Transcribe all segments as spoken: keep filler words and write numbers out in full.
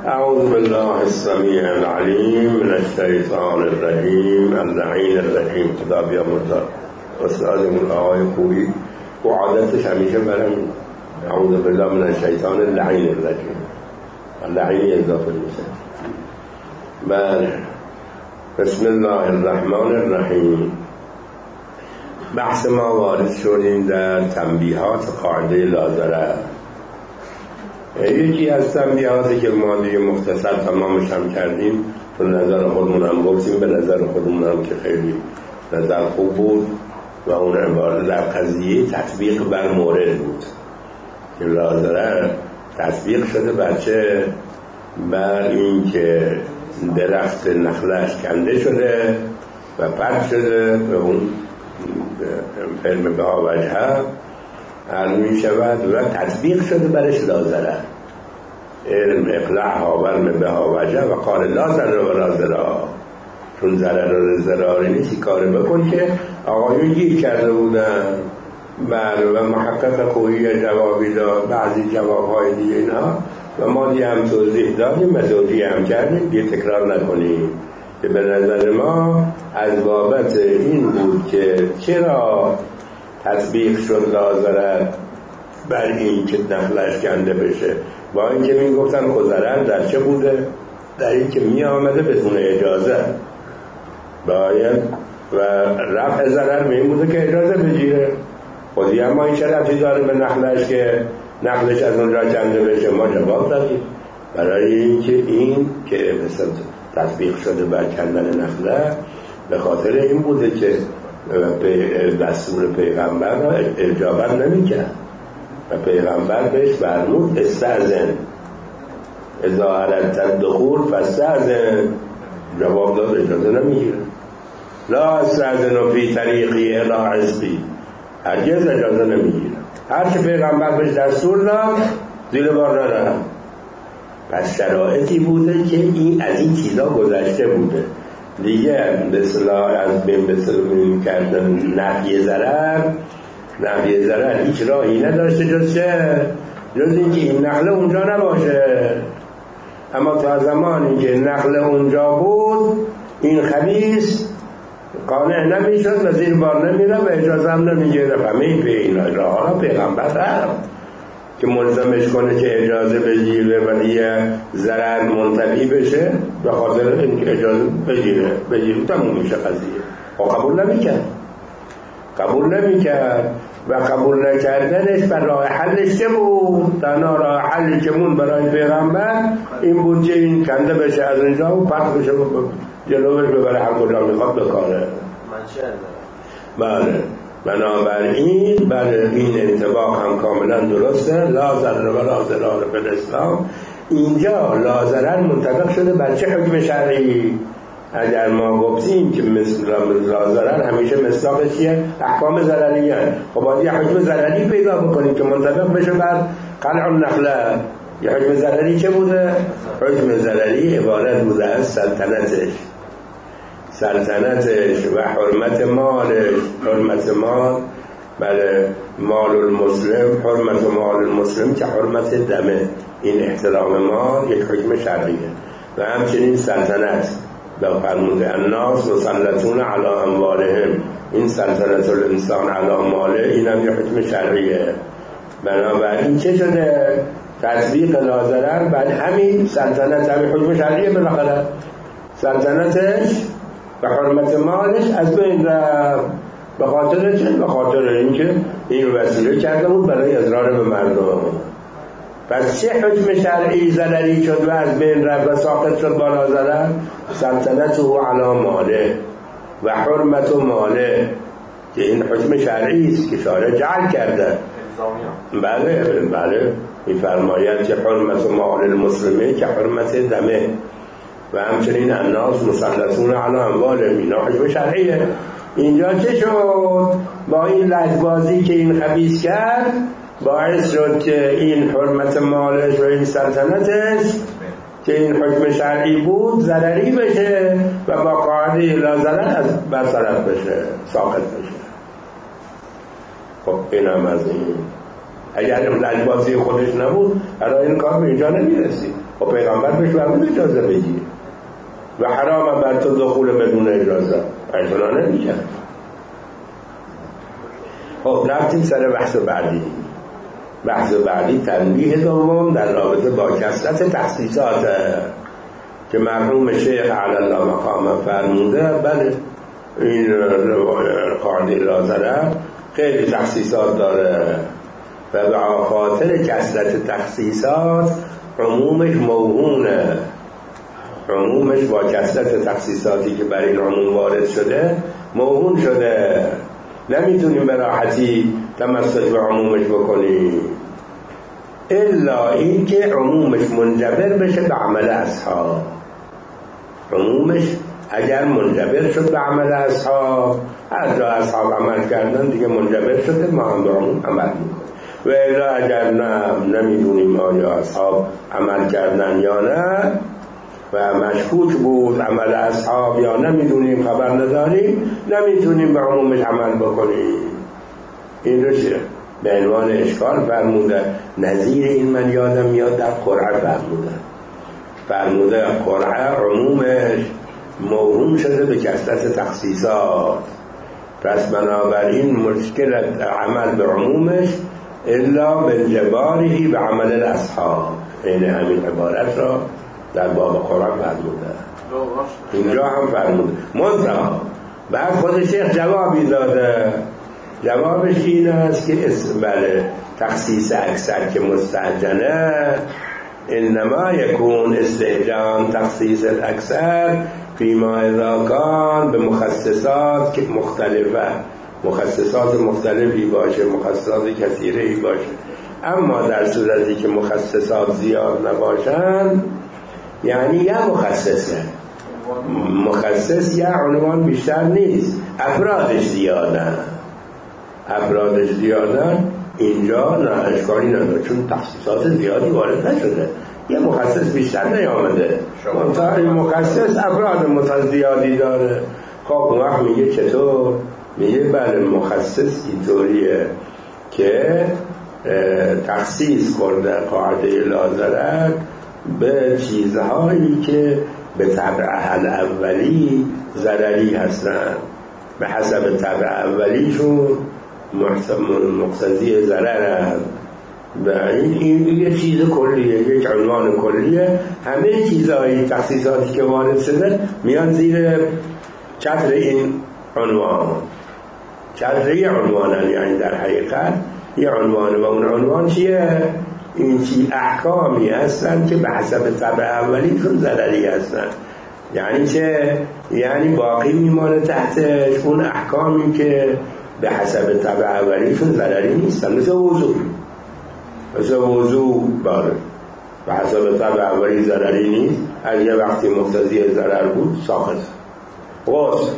اعوذ بالله السمیع العلیم من الشیطان الرجیم اللعین الرجیم. خدا بیامرزد استادمون آقای خوبی و عادتش همیشه برم اعوذ بالله من الشیطان اللعین الرجیم، اللعین اضافه میشه. بله، بسم الله الرحمن الرحیم. بحث ما وارد شدیم در تنبیهات قاعده لازره. یکی از تنبیهاتی که ما دیگه مختصر تمامش هم کردیم، تو نظر خودمون هم گفتیم، به نظر خودمون هم که خیلی نظر خوب بود و اون عبارت در قضیه تطبیق بر مورد بود که لازره تطبیق شده بچه بر این که درخت نخلش کنده شده و پرد شده به اون علم به ها وجهه علمی شود و تطبیق شده برش لازره. علم اقلع ها ورم به ها وجه و قال لازره و لازره، چون ضرر و ضراری نیست کار بکن که آقایون گیر کرده بودن. بله، و محقق خویی جوابی داد، بعضی جوابهای دیگه اینا و ما دیگه هم توضیح دادیم و توضیح هم کردیم، دیگه تکرار نکنیم. که به نظر ما از بابت این بود که چرا تطبیق شد لازره بر این که نخلش کنده بشه، با اینکه می گفتن خضرر در چه بوده؟ در این که می آمده بدون اجازه باید و رفع ضرر به این بوده که اجازه بگیره. خودی اما این چه رفتی داره به نخلش که نخلش از اون را کنده بشه؟ ما جواب دادیم برای این که این که مثل تطبیق شده بر کندن نخله به خاطر این بوده که دستور پیغمبر را اجابت نمی کرد و پیغمبر بهش فرمود استأذن اذا اردت الدخول فاستأذن. جواب داد اجازه نمیگیره. لا استأذن فی طریقی الی عزقی، هرگز اجازه نمیگیره. هر که پیغمبر بهش دستور داد زیر بار ندارم. پس شرایطی بوده که این از این چیزا گذشته بوده دیگه. مثلا از بین بسلمین کردن نفی ضرر، نفی ضرر هیچ راهی نداشته جز چه؟ جز اینکه این نخله اونجا نباشه. اما تا زمانی که نخله اونجا بود این خبیث قانع نمیشد و زیر بار نمیره و اجازه هم نمیگیره. همه این به این راه را پیغمبر هم که ملزمش کنه که اجازه بگیره و دیگه ضرر منتفی بشه به خاطر اینکه اجازه بگیره بگیره تموم میشه قضیه. و قبول نمیکرد قبول نمیکرد و قبول نکردنش بر راه حلش چه بود؟ تنها راه حلی که مون برای پیغمبر این بود که این کنده بشه از اینجا و پرد بشه جلوش ببره هر کجا میخواد بکاره. بله، بنابراین بله این انطباق هم کاملا درسته. لا ضرر و لا ضرار فی الاسلام. اینجا لا ضرر منطبق شده بر چه حکم شرعی؟ اگر ما گفتیم که مثل لا ضرر همیشه مصداقش چیه؟ احکام ضرریه. خب باید یه حکم ضرری پیدا بکنیم که منطبق بشه بر قلع النخله. یه حکم ضرری چه بوده؟ حکم ضرری عبارت بوده از سلطنتش سلطنتش و حرمت مالش. حرمت مال، بله، مال المسلم، حرمت مال المسلم که حرمت دمه. این احترام مال یک حکم شرعیه. و همچنین سلطنت در فرموده الناس مسلطون علی اموالهم، این سلطنت الانسان علی ماله، این هم یک حکم شرعیه. بنابراین چه شده؟ تطبیق لازرر بعد همین سلطنت همین حکم شرعیه. بالاخره سلطنتش و حرمت مالش از بین رفت. به خاطر چه؟ به خاطر اینکه این وسیله کرده بود برای اضرار به مردم. پس چه حکم شرعی ضرری شد و از بین رفت و ساقط شد بالا ضرر؟ سلطنته علی ماله و حرمت ماله که این حکم شرعی است که شارع جعل کرده. بله بله، می‌فرماید که حرمت مال المسلمه که حرمت دمه و همچنین الناس مسلطون علی اموالهم، اینا حکم شرعیه. اینجا چه شد؟ با این لجبازی که این خبیث کرد باعث شد که این حرمت مالش و این سلطنتش که این حکم شرعی بود ضرری بشه و با قاعده لا ضرر از برطرف بشه، ساقط بشه. خب این هم از این. اگر لجبازی خودش نبود برای این کار به اینجا نمیرسید. و پیغمبر بهش فرمود اجازه بگیر و حرام بر تو دخول بدون اجازه اجازه نمیکرد. خب رفتیم سر بحث بعدی. بحث بعدی تنبیه دوم در رابطه با کثرت تخصیصات که مرحوم شیخ علی الله مقام فرموده. بله این قاعده لازره خیلی تخصیصات داره و به خاطر کثرت تخصیصات عمومش موهونه. عمومش با کثرت تخصیصاتی که برای این عموم وارد شده موهون شده. نمیتونیم به راحتی تمسک به عمومش بکنیم الا این که عمومش منجبر بشه به عمل اصحاب. عمومش اگر منجبر شد به عمل اصحاب، هر جا اصحاب عمل کردن دیگه منجبر شده، ما هم به عموم عمل میکنیم. و الا اگر نه نمیدونیم آیا اصحاب عمل کردن یا نه و مشکوک بود عمل اصحاب یا نمیدونیم خبر نداریم، نمیتونیم به عمومش عمل بکنیم. این رو چیه؟ به عنوان اشکال فرموده. نظیر این من یادم میاد در قرعه فرموده فرموده قرعه عمومش موهوم شده به کثرت تخصیصات، پس بنابراین مشکل عمل به عمومش الا بالجبارهی به عمل الاصحاب. این همین عبارت را در باب قرآن فرموده، اینجا هم فرموده. منتها بعد خود شیخ جوابی داده. جوابش این است که اسم بله تخصیص اکثر که مستهجنه انما یکون استهجان تخصیص اکثر فیما اذا کان به مخصصات که مختلفه، مخصصات مختلفی باشه، مخصصات کثیرهی باشه. اما در صورتی که مخصصات زیاد نباشن، یعنی یه مخصصه، مخصص یه عنوان بیشتر نیست، افرادش زیادن افرادش زیادن اینجا نه اشکالی نداره، چون تخصیصات زیادی وارد نشده، یه مخصص بیشتر نیامده، منتها این مخصص افراد متزیادی داره. خب اون وقت میگه چطور؟ میگه بله مخصص اینطوریه که تخصیص کرده قاعده لازرت به چیزهایی که به طبع اهل اولی ضرری هستن، به حسب طبع اولیشون مقتضی ضرر هست. این این یه چیز کلیه، یک عنوان کلیه. همه چیزهایی تخصیصاتی که وارد شده میان زیر چتر این عنوان. چتر یه عنوانن، یعنی در حقیقت یه عنوان و اون عنوان چیه؟ این چی احکامی هستن که به حسب طبع اولیشون ضرری هستن. یعنی چه؟ یعنی باقی میمانه تحتش اون احکامی که به حسب طبع اولیشون ضرری نیستن، مثل وضوع. مثل وضوع باره به حسب طبع اولی ضرری نیست، اگه وقتی مقتضی ضرر بود ساخت. غسل،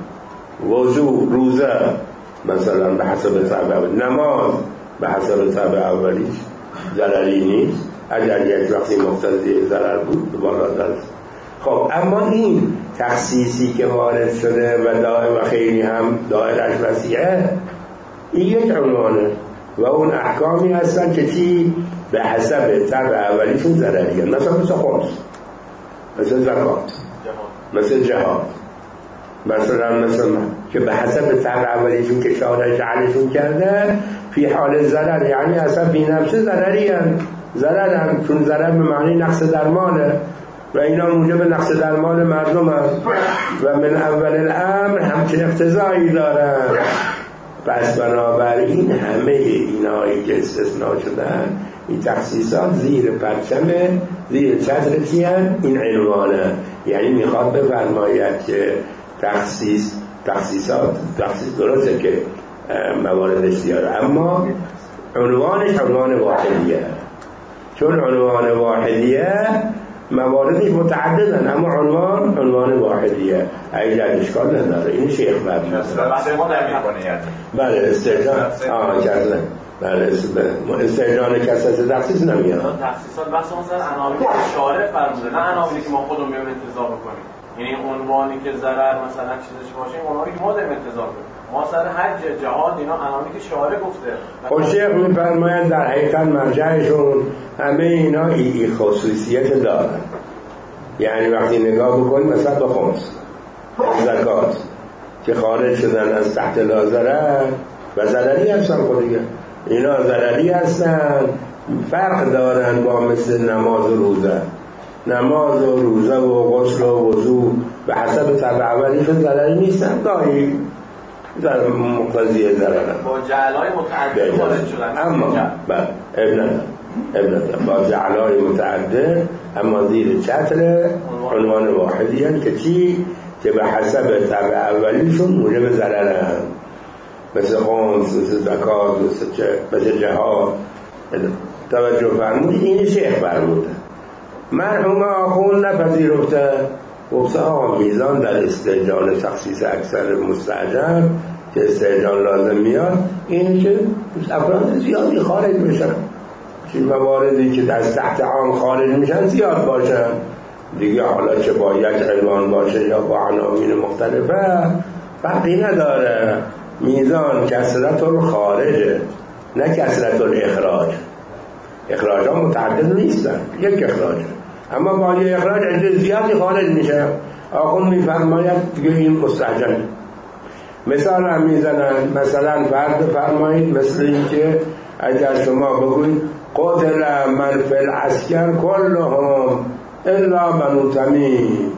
وضوع، روزه مثلا به حسب طبع اولی، نماز به حسب طبع اولیش ضرری نیست، اگر یک وقتی مقتضی ضرر بود دوباره درست. خب اما این تخصیصی که وارد شده و دائم و خیلی هم دائرش وسیعه، این یک عنوانه و اون احکامی هستن که چی؟ به حسب طبع اولیشون ضرریه. مثلا مثل خمس، مثل زکات، مثل جهاد، مثلا مثلا که به حسب طبع اولیشون که شارع جعلشون کرده فی حال ضرر، یعنی اصلا فی نفس ضرری هم ضرر هم چون ضرر به معنی نقص در ماله و اینا موجب نقص در مال مردم هست و من اول الامر همچین اقتضایی دارن. پس بنابراین همه اینایی که استثناء شدن این تخصیصات زیر پرچم زیر چتر چی هم؟ این عنوانه. یعنی میخواد بفرماید که تخصیص تخصیصات تخصیص درسته که مواردش زیاده، اما عنوانش عنوان واحدیه. چون عنوان واحدیه مواردش متعددن، اما عنوان عنوان واحدیه. اگر اشکال نداره. این شیخ فرمود استثناء نمی‌کنه یعنی بله استثناء آه کردن بله استثناء کسرت تخصیص نمیاد. تخصیصات بحث اون سر عناوینی که شارع فرموده، نه عناوینی که ما خودمون میایم انتزاع بکنیم. یعنی عنوانی که ضرر مثلا چیزش باشه این عنوانی که ما داریم انتظار کنیم. ما سر حج جهاد اینا عنوانی که شارع گفته. خب شیخ می‌فرمایند در حقیقت مرجعشون همه اینا ای خصوصیت دارن. یعنی وقتی نگاه بکنیم مثلا به خمس زکات که خارج شدن از تحت لا ضرر و ضرری هستن، خود دیگه اینا ضرری هستن، فرق دارن با مثل نماز و روزه. نماز و روزه و غسل و وضو به حسب طبع اولیشون ضرری نیستن، گاهی در مقتضی ضررن با جعلهای متعدد خارج شدن. اما بله ابن ابن با جعلهای متعدد اما زیر چتر عنوان واحدی هست که چی؟ که به حسب طبع اولیشون موجب ضررن، مثل خمس، مثل زکات، مثل جهاد. توجه فرمودید این شیخ فرموده. مرحوم آخون نپذیرفته، گفته آقا میزان در استهجان تخصیص اکثر مستعجل که استهجان لازم میاد این که افراد زیادی خارج بشن، چون مواردی که از تحت عام خارج میشن زیاد باشن دیگه، حالا چه با یک عنوان باشه یا با عناوین مختلفه فرقی نداره. میزان کثرت الخارجه نه کثرت الاخراج. اخراج ها متعدد نیستن، یک اخراج، اما با یک اخراج عده زیادی خارج میشه. آخون میفرماید دیگه این مستعجل. مثال هم میزنن، مثلا فرد فرمایید مثل این که اگر شما بگوید قتل من فی العسکر کلهم الا بنو تمیم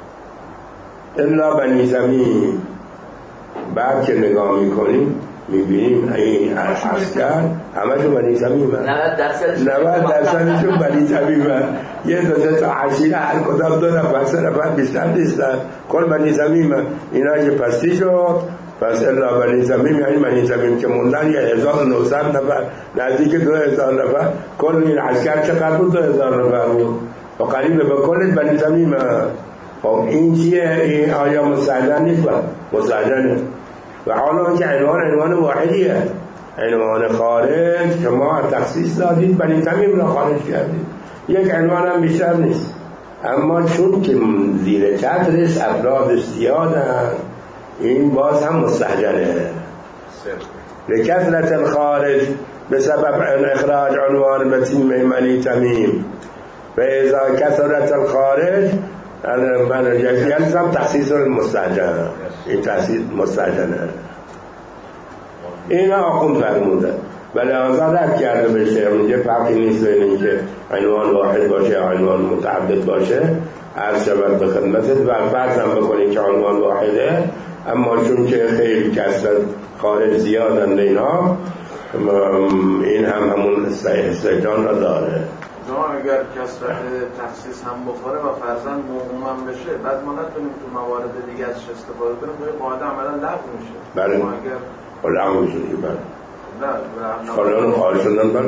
الا بنی تمیم، بعد که نگاه میکنیم میبینیم این عسکر همه جو بنی تمیم هست، نود درصدشون بنی تمیم هست. یه دو تا عشیره هر کدام دو نفر سه نفر بیشتر نیستن، کل بنی تمیم هست. اینا که پستی شد پس الا بنی تمیم، یعنی بنی تمیم که موندن یه هزار و نهصد نفر، نزدیک دو هزار نفر. کل این عسکر چقدر بود؟ دو هزار نفر بود و قریب به کل بنی تمیم هست. خب این چیه؟ این آیا مستعجل نیست؟ مستعجل و حالا که عنوان عنوان واحدیه، عنوان خارج شما تخصیص دادید بنی تمیم را خارج کردید، یک عنوان هم بیشتر نیست. اما چون که زیر چترش افراد زیادن این باز هم مستعجله. لکثرت الخارج به سبب اخراج عنوان بتیم بنی تمیم و اذا کثرت الخارج من یلزم تخصیص المستعجل، این تخصیص مستعجله. این آخون فرموده ولی آنها رد کرده بشه، اونجا فرقی نیست بین این که عنوان واحد باشه یا عنوان متعدد باشه. عرض شود به خدمتت و فرضم بکنید که عنوان واحده، اما چون که خیلی کسرت خارج زیادن اینا، این هم همون استهجان را داره. زمان اگر کسرت تخصیص هم بخوره و فرضاً موهوم هم بشه، بعد ما نتونیم تو موارد دیگه ازش استفاده کنیم، باید قاعده عملا لغو میشه. بله اگر لغو میشه بله. نه خالان خارج شدن بله.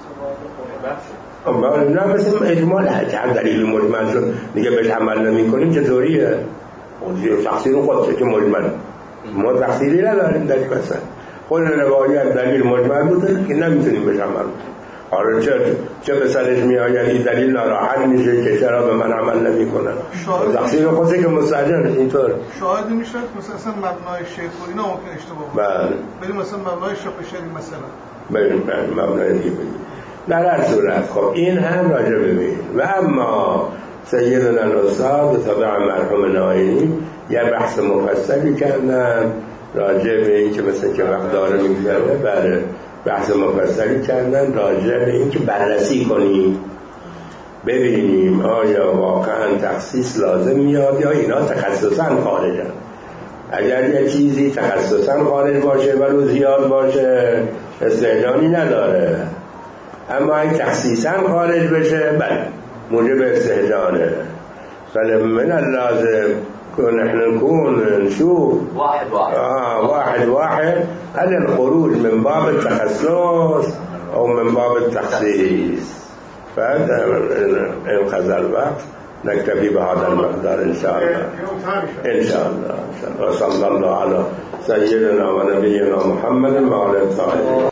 بله نه مثل اجمال هر دلیل مجمل شد دیگه بهش عمل نمی کنیم چطوریه؟ تقصیر خودشه که مجمل، ما تقصیری نداریم در این مثلا خود روایت دلیل مجمل بوده که نمیتونیم بهش عمل کنیم. آره چه چه به سرش میآید این دلیل ناراحت میشه که چرا به من عمل نمیکنن، تقصیر خودشه که مستعجل. اینطور شاهدی میشه مثلا مبنای شیخ و اینا ممکن اشتباه باشه. بله بریم مثلا مبنای شافعی مثلا بریم بله مبنای دیگه بریم. در هر صورت خب این هم راجع ببین. و اما سیدنا الاستاد به طبع مرحوم ناینی یه بحث مفصلی کردن راجع به این که مثلا که وقت داره میگذره، بله بحث مفصلی کردن راجع به این که بررسی کنیم ببینیم آیا واقعا تخصیص لازم میاد یا اینا تخصصاً خارجن. اگر یه چیزی تخصصاً خارج باشه ولو زیاد باشه استهجانی نداره، اما اگه تخصیصاً خارج بشه بله موجب استهجانه. بله من اللازم نحن نكون نشوف واحد واحد آه واحد واحد هل الخروج من باب التخصص أو من باب التخصيص. فهذا انقضى الوقت نكتفي بهذا المقدار إن شاء الله إن شاء الله. وصلى الله على سيدنا ونبينا محمد وعلى آله